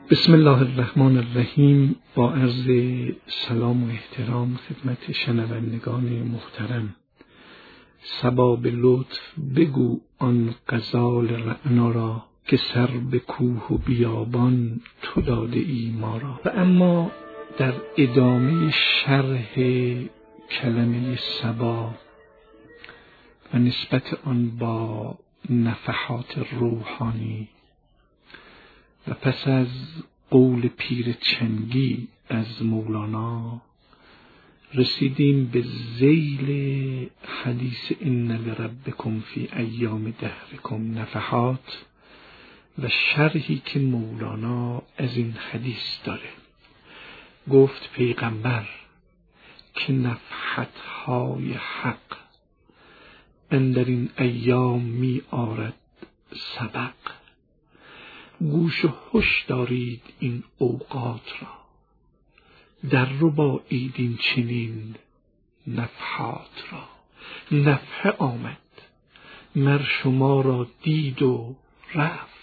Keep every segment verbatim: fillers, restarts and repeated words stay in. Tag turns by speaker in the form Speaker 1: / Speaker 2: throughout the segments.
Speaker 1: بسم الله الرحمن الرحیم. با عرض سلام و احترام خدمت شنوندگان محترم، صبا به لطف بگو آن غزال رعنا را که سر به کوه و بیابان تو داده ای ما را. و اما در ادامه شرح کلمه صبا و نسبت آن با نفحات روحانی و پس از قول پیر چنگی از مولانا رسیدیم به ذیل حدیث ان لربکم فی ایام دهرکم نفحات و شرحی که مولانا از این حدیث داره. گفت پیغمبر که نفحت‌های حق اندر این ایام می آرد سبق، گوش و هوش دارید این اوقات را، در رو با ایدین چنین نفحات را. نفحه آمد مر شما را دید و رفت،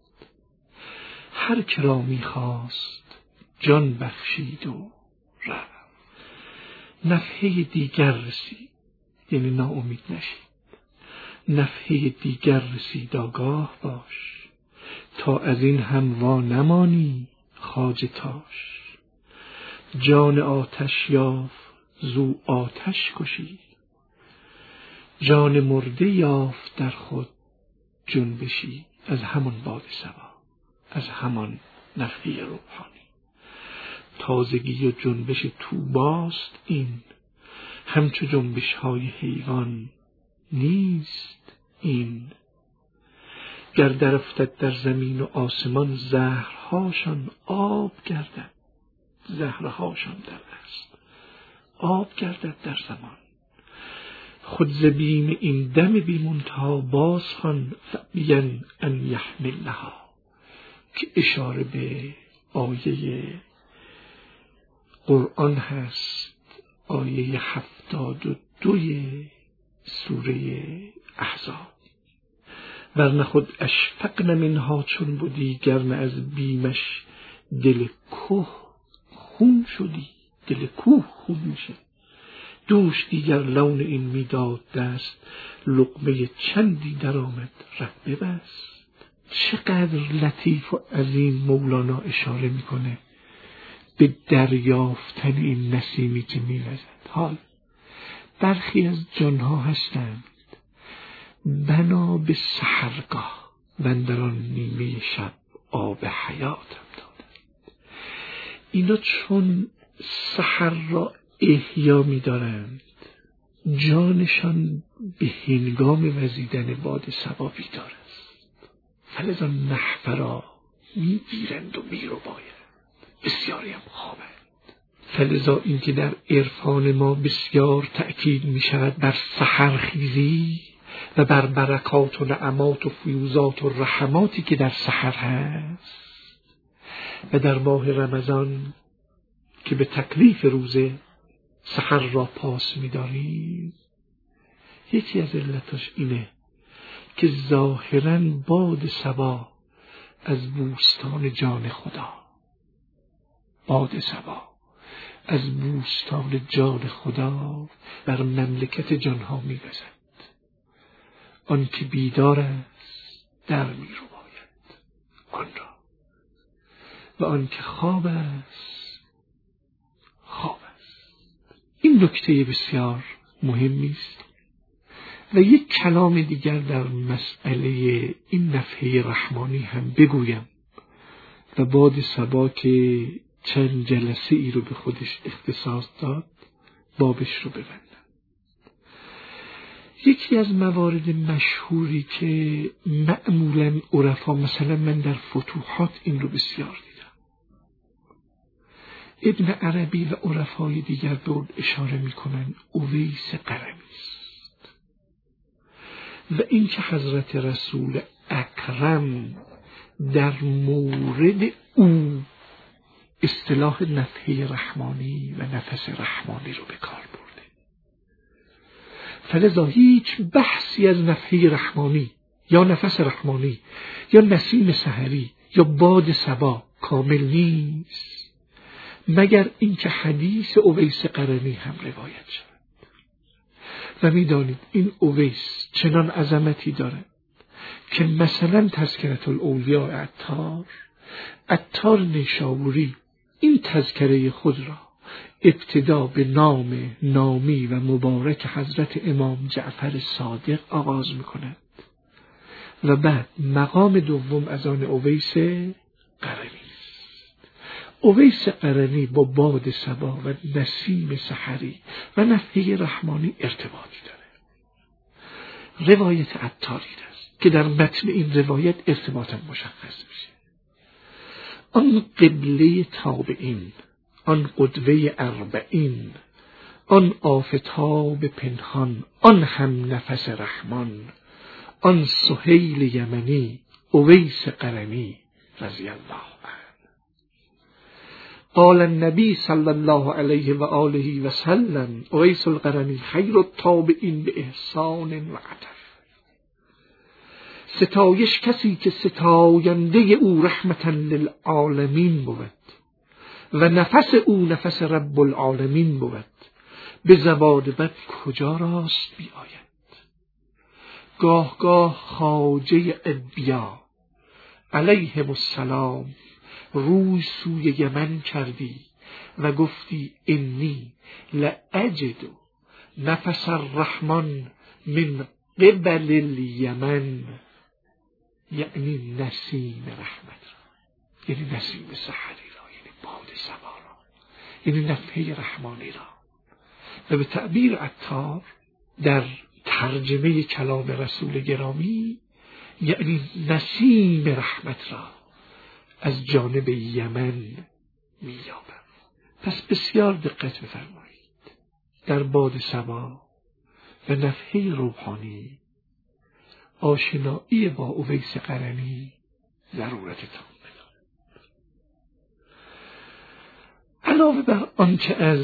Speaker 1: هر که را میخواست جان بخشید و رفت. نفحه دیگر رسید، یعنی ناامید نشید. نفحه دیگر رسید، آگاه باش، تا از این هم وا نمانی خواجه تاش. جان آتش یافت زو آتش کشی، جان مرده یافت در خود جنبشی. از همان باد صبا، از همان نفحه روحانی. تازگی و جنبش طوباست این، همچو جنبش های حیوان نیست این. گر در افتد در زمین و آسمان، زهرهاشان آب گردد. زهرهاشان در است آب گردد در زمان. خود ز بیم این دم بی منتها باز خوان فبین ان یحملنها، که اشاره به آیه قرآن هست، آیه هفتاد و دوی سوره احزاب. ورنه خود اشفقن منها چون بودی، گرنه از بیمش دل کوه خون شدی. دل کوه خون میشه. دوش دیگر لون این میداد دست، لقمه چندی در آمد ره ببست. چقدر لطیف و عظیم مولانا اشاره میکنه به دریافتن این نسیمی که میوزد. حال برخی از جانها هستند بنا به سحرگاه و اندران نیمه شب آب حیات هم دادند. اینا چون سحر را احیا می دارند، جانشان به هنگام وزیدن باد صبا بیدار است، فلذا نحوه را می گیرند و می رو باید. بسیاری هم خوابند. فلذا این که در عرفان ما بسیار تأکید می شود بر سحرخیزی و بر برکات و نعمات و فیوزات و رحماتی که در سحر هست، و در ماه رمضان که به تکلیف روزه سحر را پاس می‌داریم، یکی از علتش اینه که ظاهراً باد صبا از بوستان جان خدا، باد صبا از بوستان جان خدا بر مملکت جانها می‌وزد. آن که بیدار است در می رو باید آن را، و آن که خواب است خواب است. این نکته بسیار مهمی است. و یک کلام دیگر در مسئله این نفحه رحمانی هم بگویم و باد صبا که چند جلسه ای رو به خودش اختصاص داد بابش رو ببندم. یکی از موارد مشهوری که معمولاً عرفا، مثلا من در فتوحات این رو بسیار دیدم، ابن عربی و عرفای دیگر به اون اشاره میکنن، اویس قرنی است. و این که حضرت رسول اکرم در مورد او اصطلاح نفحه رحمانی و نفس رحمانی رو به کار برده. فلذا هیچ بحثی از نفحه رحمانی یا نفس رحمانی یا نسیم سحری یا باد صبا کامل نیست مگر اینکه حدیث اویس قرنی هم روایت شد. و میدانید این اویس چنان عظمتی داره که مثلا تذکرة الاولیاء عطار عطار نیشابوری این تذکره خود را ابتدا به نام نامی و مبارک حضرت امام جعفر صادق آغاز میکند و بعد مقام دوم از آن اویس قرنی است. اویس قرنی با باد صبا و نسیم سحری و نفحه رحمانی ارتباطی داره. روایت عطاری است که در متن این روایت ارتباطا مشخص میشه. آن قبله تابعین، آن قدوه اربعین، آن آفتاب پنهان، آن هم نفس رحمان، آن سهیل یمنی اویس قرنی رضی الله عنه. قال النبی صلی الله علیه و آله و سلم اویس القرنی خیر التابعین به احسان و عطف. ستایش کسی که ستاینده او رحمتا للعالمین بود و نفس او نفس رب العالمین بود، به زبان بد کجا راست بی آید. گاه گاه خواجه ادبیا علیهم السلام روی سوی یمن کردی و گفتی انی لأجد نفس الرحمن من قبل الیمن، یعنی نسیم رحمت را، یعنی نسیم سحری را، یعنی باد صبا را، یعنی نفحه رحمانی را. و به تعبیر عطار در ترجمه کلام رسول گرامی یعنی نسیم رحمت را از جانب یمن می‌یابم. پس بسیار دقت بفرمایید، در باد صبا و نفحه روحانی آشنایی با اویس قرنی ضرورت تام دارد. علاوه بر آنچه از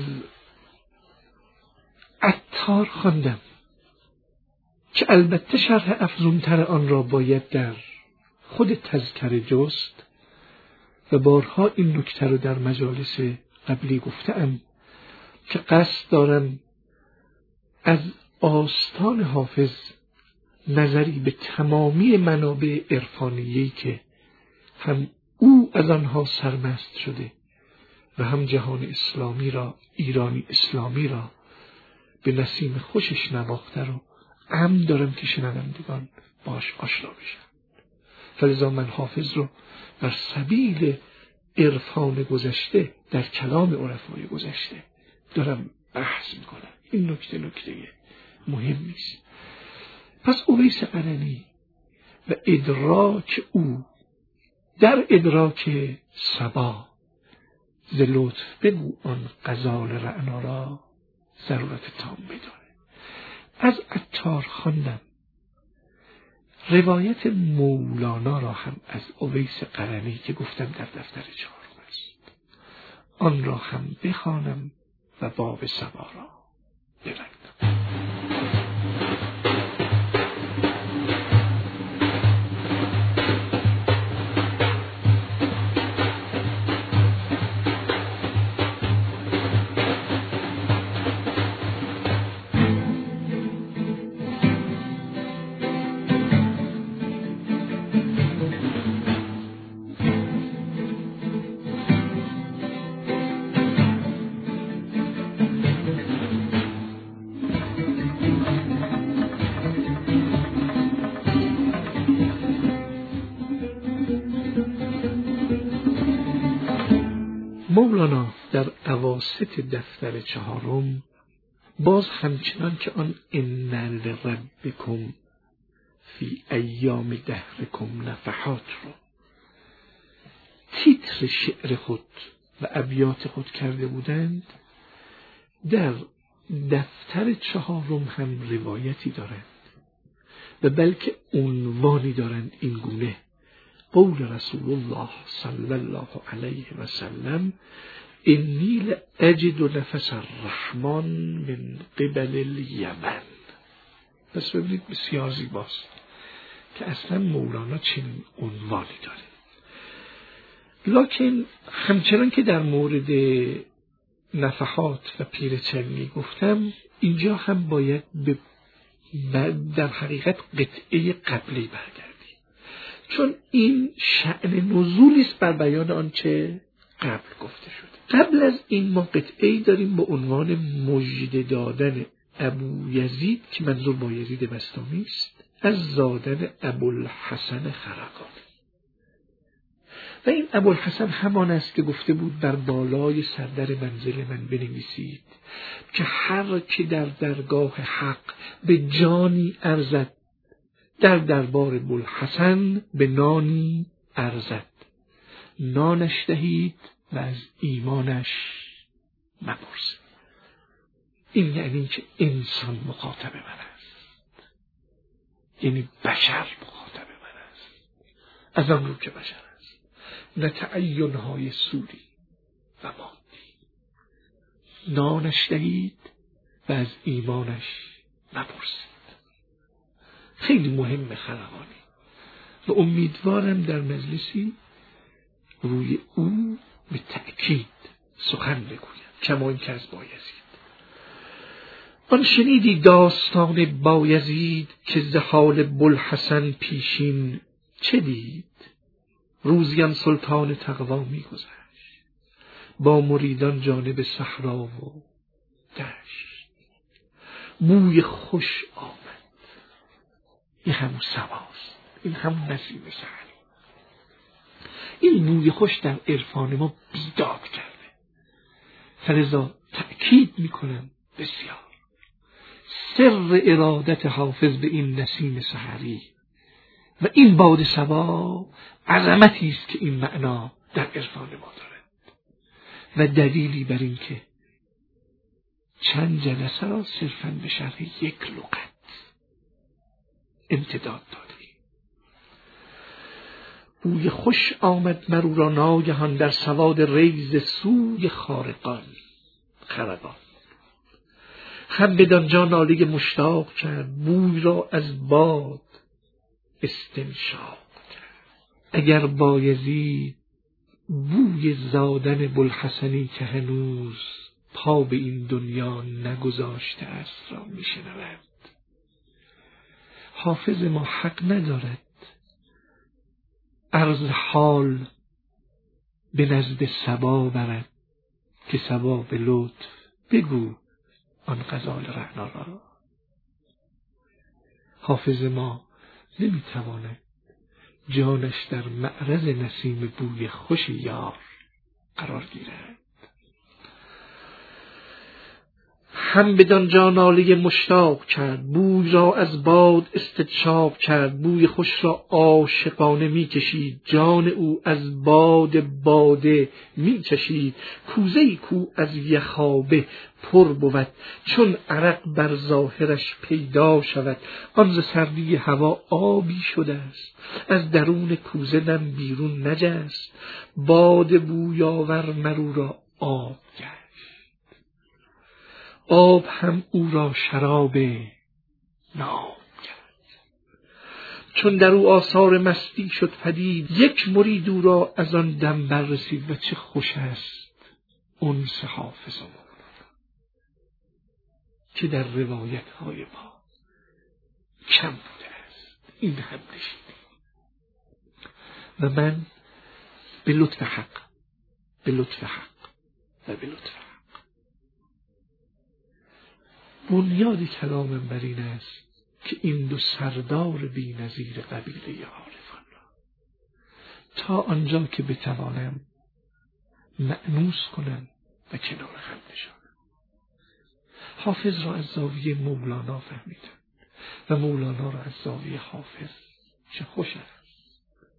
Speaker 1: عطار خواندم که البته شرح افزونتر آن را باید در خود تذکره جست و بارها این نکته رو در مجالس قبلی گفتم که قصد دارم از آستان حافظ نظری به تمامی منابع عرفانیه‌ای که هم او از آنها سرمست شده و هم جهان اسلامی را، ایرانی اسلامی را به نسیم خوشش نواخته رو امر دارم که شنوندگان باش آشنا بشن. فلذا من حافظ رو بر سبیل عرفان گذشته در کلام عرفای گذشته دارم بحث میکنم. این نکته نکته مهم نیست. پس اویس قرنی و ادراک او در ادراک صبا ز لطف بگو آن غزال رعنا را ضرورت تام بداره. از عطار خواندم روایت مولانا را هم از اویس قرنی که گفتم در دفتر چهارم است، آن را هم بخوانم و باب صبا را ببندم. مولانا در اواسط دفتر چهارم باز همچنان که آن ان لربکم فی ایام دهرکم نفحات رو تیتر شعر خود و ابیات خود کرده بودند، در دفتر چهارم هم روایتی دارند و بلکه عنوانی دارند این گونه: قول رسول الله صلی الله علیه و سلم انی لاجد نفس الرحمن من قبل الیمن. پس ببینید بسیار زیباست که اصلا مولانا چنین عنوانی داره. لکن همچنان که در مورد نفحات و پیرچنی گفتم، اینجا هم باید به در حقیقت قطعه قبلی برگردیم، چون این شأن نزولی است بر بیان آنچه قبل گفته شده. قبل از این ما قطعه‌ای داریم با عنوان مژده دادن ابو یزید که منظور با یزید بسطامی است از زادن ابوالحسن خرقانی. و این ابوالحسن همان است که گفته بود بر بالای سردر منزل من بنویسید که هر که در درگاه حق به جانی ارزد، در دربار ابوالحسن به نانی ارزد، نانش دهید و از ایمانش مپرسید. این یعنی که انسان مخاطب من است، یعنی بشر مخاطب من است، از آن رو که بشر است، نه تعین‌های سوری و مادی. نانش دهید و از ایمانش مپرسید. خیلی مهم خرقانی و امیدوارم در مجلسی روی او به تأکید سخن بگویم، کما این که از بایزید. آن شنیدی داستان بایزید که ز حال بوالحسن پیشین چه دید؟ روزیم سلطان تقوا می گذشت با مریدان جانب صحرا و دشت. بوی خوش آمد، این همون سباست، این همون نسیم سحری. این بوی خوش در عرفان ما بیداد کرده. فلذا تأکید میکنم بسیار سر ارادت حافظ به این نسیم سحری و این باد صبا عظمتی است که این معنا در عرفان ما دارد و دلیلی بر این که چند جلسه را صرفاً به شرح یک لغت امتداد دادیم. بوی خوش آمد مرو را ناگهان در سواد ریز سوی خارقان خرقان. هم بدانجا ناله مشتاق کرد، بوی را از باد استنشاق کرد. اگر بایزید بوی زادن بوالحسنی که هنوز پا به این دنیا نگذاشته است را میشنود، حافظ ما حق ندارد عرض حال به نزد صبا برد که صبا به لطف بگو آن غزال رعنا را. حافظ ما نمیتواند جانش در معرض نسیم بوی خوش یار قرار گیرد. هم بدان جا ناله مشتاق کرد، بوی را از باد استنشاق کرد. بوی خوش را عاشقانه می کشید، جان او از باد باده می چشید. کوزه‌ای کو از یخابه پر بود، چون عرق بر ظاهرش پیدا شود. آن ز سردی هوا آبی شده است، از درون کوزه نم بیرون نجست. باد بویاور مرو را آب کرد، آب هم او را شراب ناب کرد. چون در او آثار مستی شد پدید، یک مرید او را از آن دم بر رسید. و چه خوش است انس حافظ و مولانا که در روایت های ما کم بوده است. این هم نشیدیم و من به لطف حق به لطف حق و به لطف حق بنیاد کلامم بر این است که این دو سردار بی نظیر قبیله عارفان را تا آنجا که بتوانم مأنوس کنم و کنار هم نشانم. حافظ را از زاویه مولانا فهمیدم و مولانا را از زاویه حافظ. چه خوش است.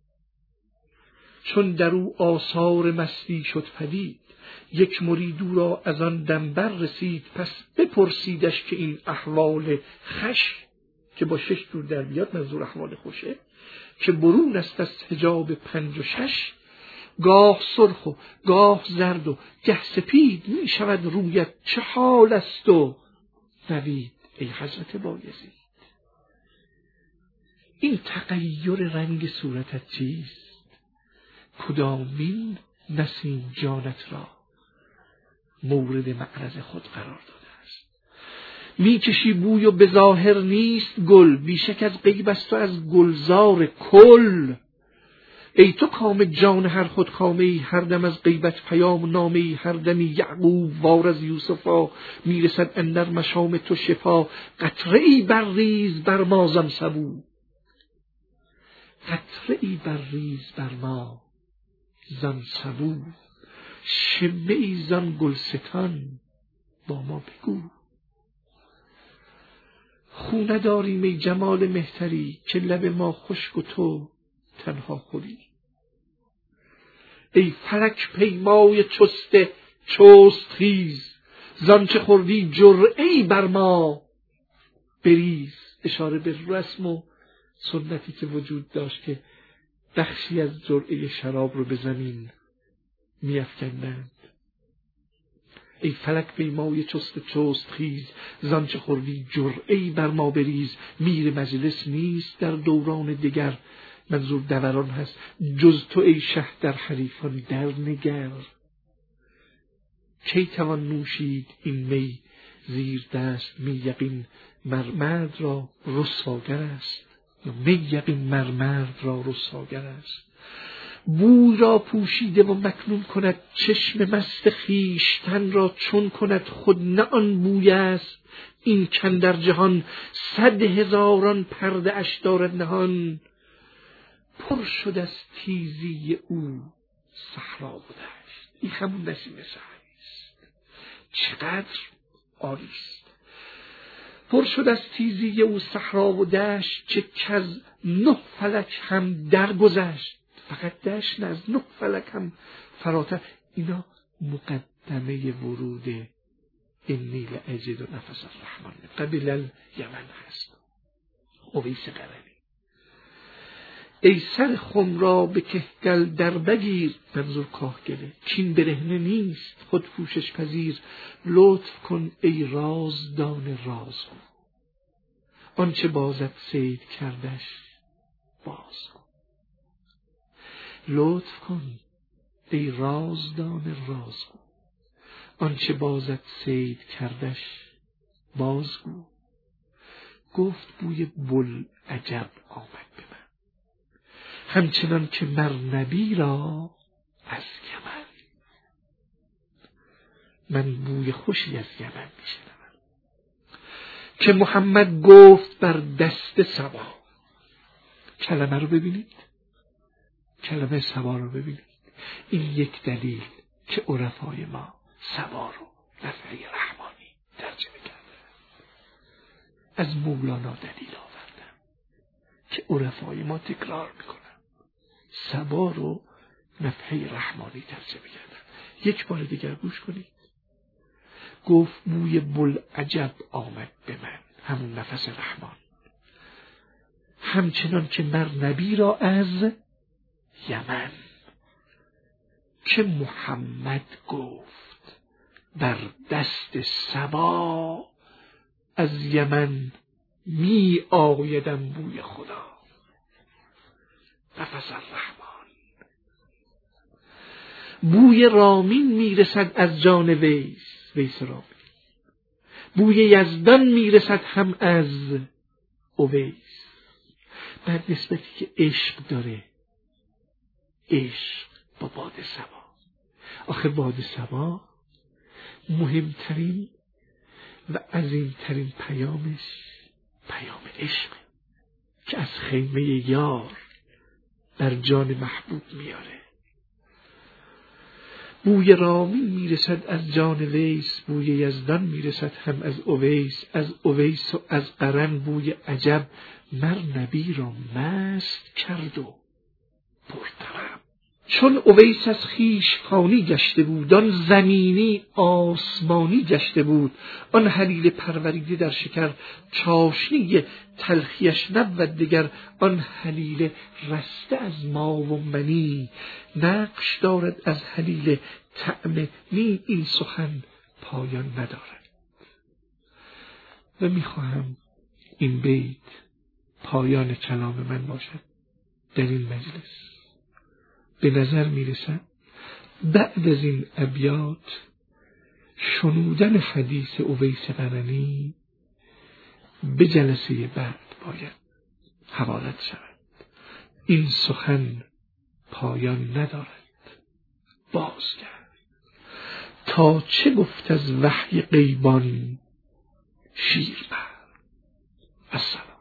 Speaker 1: چون در او آثار مستی شد پدید، یک مریدو را از آن دم بر رسید. پس بپرسیدش که این احوال خش که با شش جور در بیاد منظور احوال خوشه، که برون است از حجاب پنج و شش. گاه سرخ و گاه زرد و گه سپید، می شود رویت چه حال است و نوید ای حضرت بایزید. این تغییر رنگ صورتت چیست؟ کدامین نسیم جانت را مورد معرض خود قرار داده است. میکشی بوی و به ظاهر نیست گل، بیشک از غیب است و از گلزار کل. ای تو کام جان هر خود کامی، هر دم از غیبت پیام نامی. هر دمی یعقوب وار از یوسفا، میرسد اندر مشام تو شفا. قطره ای بر ریز بر ما زان سبو، قطره ای بر ریز بر ما زان سبو. شمه ای زان گلستان با ما بگو. خو نداریم ای جمال مهتری، که لب ما خشک و تو تنها خوری. ای فلک پیمای چست چست خیز، زانچه خوردی جرعه‌ای بر ما بریز. اشاره به رسم و سنتی که وجود داشت که بخشی از جرعه شراب رو به زمین می‌افکندند. ای فلک پیمای چست چست خیز، زانچه خوردی جرعه‌ای بر ما بریز. میر مجلس نیست در دوران دگر، منظور دوران هست، جز تو ای شه در حریفان در نگر. کی توان نوشید این می زیر دست، می یقین مرمرد را رسواگر است. یا می یقین مرمرد را رسواگر است. بوی را پوشیده و مکنون کند، چشم مست خویشتن را چون کند. خود نه آن بوی است این کاندر جهان، صد هزاران پرده اش دارد نهان. پر شد از تیزی او صحرا و دشت. این همون نسیم سحری است، چقدر عالی است. پر شد از تیزی او صحرا و دشت، چه کز نه فلک هم درگذشت. فقط دشت نه، از نه فلک هم فراتر. اینا مقدمه ورود انی لاجد نفس الرحمن قبل الیمن هست. اویس قرنی. ای سر خم را به کهگل در بگیر، منظور کاهگله، کین برهنه نیست خود پوشش پذیر. لطف کن ای رازدان رازگو، آنچه بازت صید کردش بازگو. لطف کن ای رازدان رازگو، آنچه بازت صید کردش بازگو. گفت بوی بوالعجب آمد به من، همچنان که مر نبی را از یمن. من بوی خوشی از یمن میشنوم که محمد گفت بر دست صبا. کلمه رو ببینید، کلمه صبا رو ببینید. این یک دلیل که عرفای ما صبا رو نفعی رحمانی ترجمه کردن. از مولانا دلیل آوردن که عرفای ما تکرار میکنن، صبا رو نفحه رحمانی ترجمه کردن. یک بار دیگر گوش کنید. گفت بوی بوالعجب آمد به من، همون نفس رحمان، همچنان که مر نبی را از یمن. که محمد گفت بر دست صبا، از یمن می آیدم بوی خدا. نفس الرحمن. بوی رامین میرسد از جان ویس، ویس رامین. بوی یزدان میرسد هم از اویس. بعد نسبتی که عشق داره، عشق با باد صبا. آخه باد صبا مهمترین و عظیمترین پیامش پیام عشق که از خیمه یار بر جان محبوب میاره. بوی رامین میرسد از جان ویس، بوی یزدان میرسد هم از اویس. از اویس و از قرن بوی عجب، مر نبی را مست کرد و پرطرب. چون اویس از خویش فانی گشته بود، آن زمینی آسمانی گشته بود. آن حلیل پروریده در شکر، چاشنی تلخیش نبود دگر. آن حلیل رسته از ما و منی، نقش دارد از حلیل طعم نی. این سخن پایان ندارد. و میخواهم این بیت پایان کلام من باشد در این مجلس. به نظر میرسد بعد از این ابیات شنودن حدیث اویس قرنی به جلسه بعد باید حوالت شود. این سخن پایان ندارد، بازگرد تا چه گفت از وحی غیبان شیر بر. السلام.